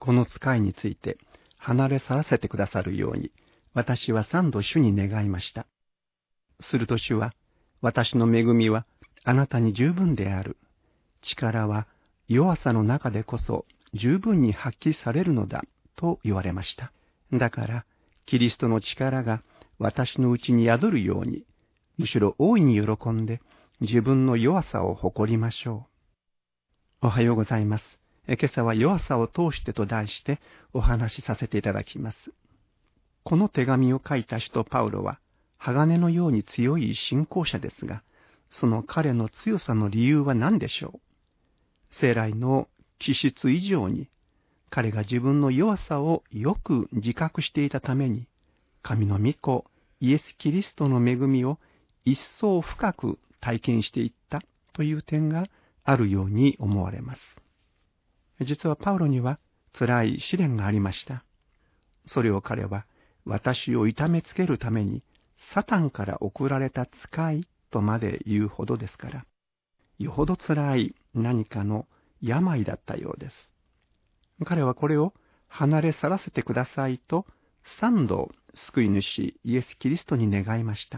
この使いについて離れ去らせてくださるように、私は3度主に願いました。すると主は、私の恵みはあなたに十分である。力は弱さの中でこそ十分に発揮されるのだと言われました。だから、キリストの力が私のうちに宿るように、むしろ大いに喜んで自分の弱さを誇りましょう。おはようございます。今朝は弱さを通してと題してお話しさせていただきます。この手紙を書いた使徒パウロは、鋼のように強い信仰者ですが、その彼の強さの理由は何でしょう。生来の気質以上に、彼が自分の弱さをよく自覚していたために、神の御子、イエス・キリストの恵みを一層深く体験していったという点があるように思われます。実はパウロには辛い試練がありました。それを彼は私を痛めつけるためにサタンから送られた使いとまで言うほどですから、よほど辛い何かの病だったようです。彼はこれを離れ去らせてくださいと3度救い主イエス・キリストに願いました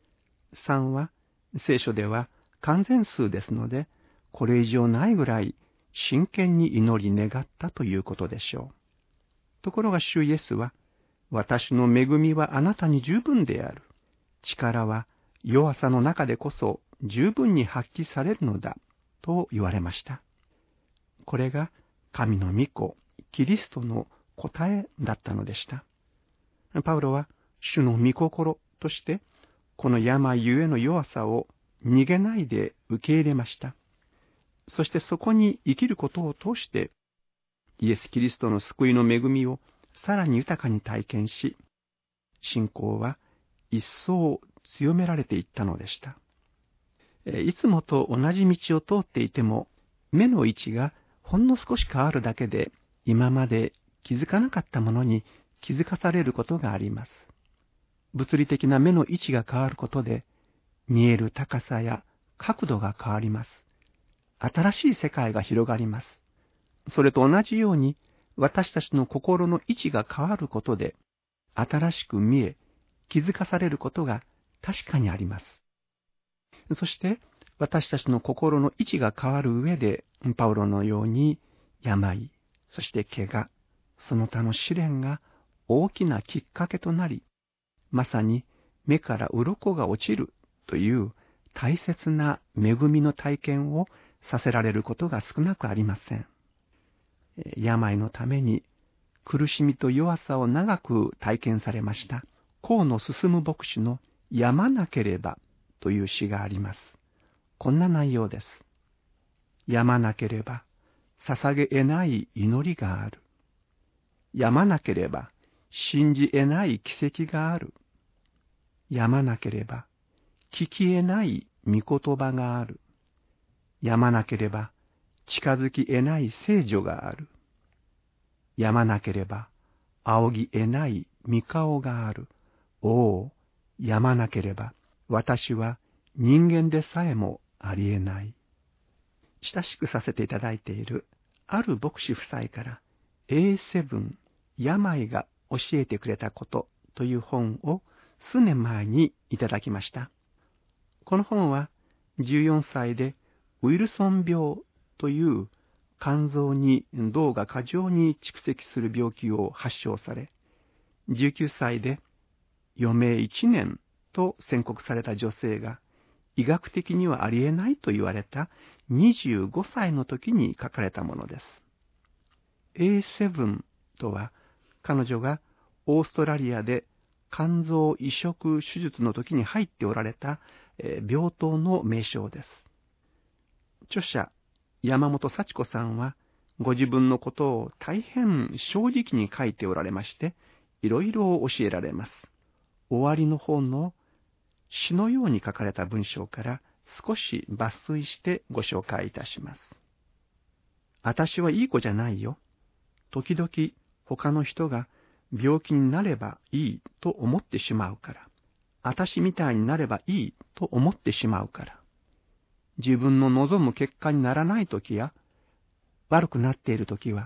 。3は聖書では完全数ですので、これ以上ないぐらい真剣に祈り願ったということでしょう。ところが主イエスは、私の恵みはあなたに十分である。力は弱さの中でこそ十分に発揮されるのだと言われました。これが神の御子、キリストの答えだったのでした。パウロは主の御心として、この病ゆえの弱さを逃げないで受け入れました。そしてそこに生きることを通して、イエス・キリストの救いの恵みをさらに豊かに体験し、信仰は一層強められていったのでした。いつもと同じ道を通っていても、目の位置がほんの少し変わるだけで、今まで気づかなかったものに気づかされることがあります。物理的な目の位置が変わることで、見える高さや角度が変わります。新しい世界が広がります。それと同じように、私たちの心の位置が変わることで、新しく見え、気づかされることが確かにあります。そして、私たちの心の位置が変わる上で、パウロのように、病、そして怪我、その他の試練が大きなきっかけとなり、まさに目から鱗が落ちるという大切な恵みの体験をさせられることが少なくありません。病のために苦しみと弱さを長く体験されました河野進牧師のやまなければという詩があります。こんな内容です。やまなければ捧げ得ない祈りがある。やまなければ信じ得ない奇跡がある。やまなければ聞き得ない御言葉がある。やまなければ近づき得ない聖女がある。やまなければ仰ぎ得ない御顔がある。おお、やまなければ私は人間でさえもありえない。親しくさせていただいているある牧師夫妻から A7 病が教えてくれたことという本を数年前にいただきました。この本は14歳でウィルソン病という肝臓に銅が過剰に蓄積する病気を発症され、19歳で余命1年と宣告された女性が医学的にはありえないと言われた25歳の時に書かれたものです。A7 とは彼女がオーストラリアで肝臓移植手術の時に入っておられた病棟の名称です。著者山本幸子さんはご自分のことを大変正直に書いておられまして、いろいろ教えられます。終わりの方の詩のように書かれた文章から少し抜粋してご紹介いたします。私はいい子じゃないよ。時々他の人が病気になればいいと思ってしまうから。私みたいになればいいと思ってしまうから。自分の望む結果にならないときや、悪くなっているときは、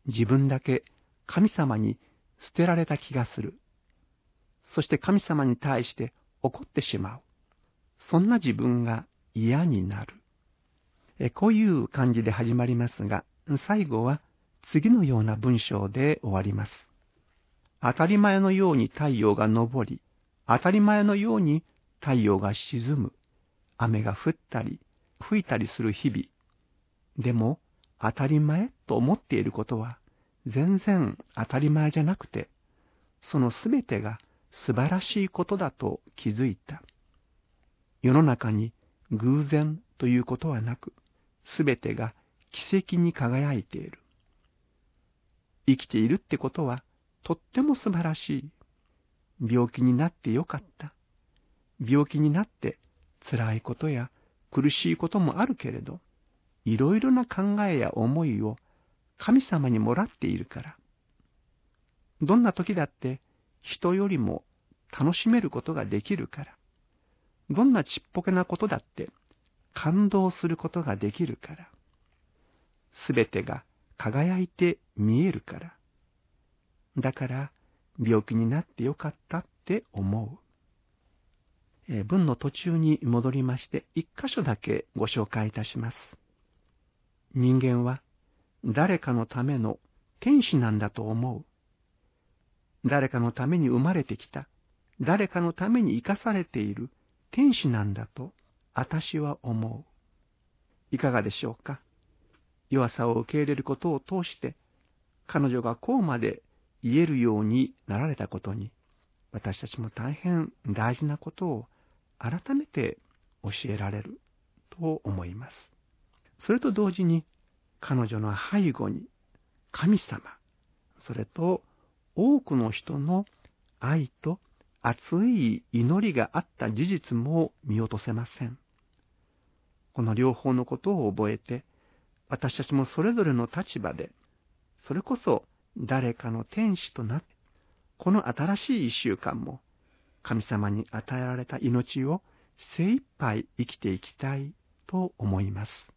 自分だけ神様に捨てられた気がする。そして神様に対して怒ってしまう。そんな自分が嫌になる。こういう感じで始まりますが、最後は次のような文章で終わります。当たり前のように太陽が昇り、当たり前のように太陽が沈む。雨が降ったり、吹いたりする日々。でも、当たり前と思っていることは、全然当たり前じゃなくて、そのすべてが素晴らしいことだと気づいた。世の中に偶然ということはなく、すべてが奇跡に輝いている。生きているってことは、とっても素晴らしい。病気になってよかった。病気になって辛いことや苦しいこともあるけれど、いろいろな考えや思いを神様にもらっているから。どんな時だって人よりも楽しめることができるから。どんなちっぽけなことだって感動することができるから。すべてが輝いて見えるから。だから病気になってよかったって思う。文の途中に戻りまして一箇所だけご紹介いたします。人間は誰かのための天使なんだと思う。誰かのために生まれてきた、誰かのために生かされている天使なんだと私は思う。いかがでしょうか。弱さを受け入れることを通して、彼女がこうまで言えるようになられたことに、私たちも大変大事なことを改めて教えられると思います。それと同時に、彼女の背後に神様、それと多くの人の愛と熱い祈りがあった事実も見落とせません。この両方のことを覚えて、私たちもそれぞれの立場で、それこそ誰かの天使となって、この新しい一週間も神様に与えられた命を精一杯生きていきたいと思います。